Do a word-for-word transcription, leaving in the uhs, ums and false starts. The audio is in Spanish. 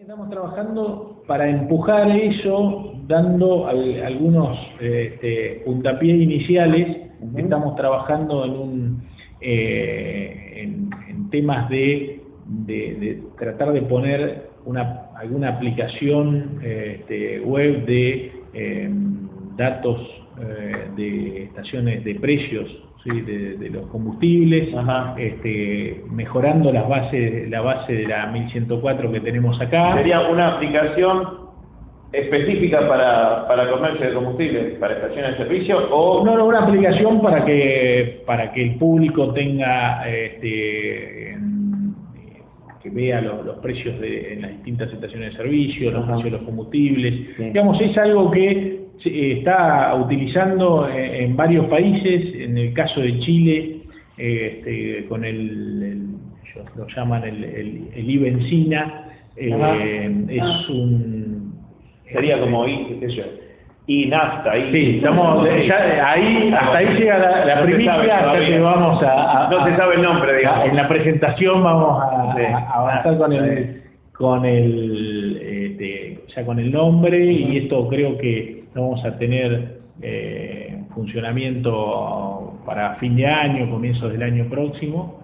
Estamos trabajando para empujar eso, dando al, algunos este, puntapiés iniciales. Uh-huh. Estamos trabajando en, un, eh, en, en temas de, de, de tratar de poner una, alguna aplicación este, web de eh, datos eh, de estaciones de precios, ¿sí? de, de los combustibles, este, mejorando las bases, la base de la mil ciento cuatro que tenemos acá. ¿Sería una aplicación específica para, para comercio de combustibles, para estaciones de servicio? O no, no, una aplicación para que, para que el público tenga, este, que vea los, los precios de, en las distintas estaciones de servicio, los precios de los combustibles. Sí. Digamos, es algo que se está utilizando en, en varios países. En el caso de Chile, este, con el, el ellos lo llaman el, el, el I-benzina, eh, es un... Sería como I, qué sé yo, y nafta. Y sí, estamos, ya, ahí, hasta ahí llega la, la no primicia, hasta que vamos a, a... No se sabe el nombre, digamos. En la presentación vamos a, sí. a avanzar con el, con el, este, ya con el nombre, y esto creo que vamos a tener eh, funcionamiento para fin de año, comienzos del año próximo.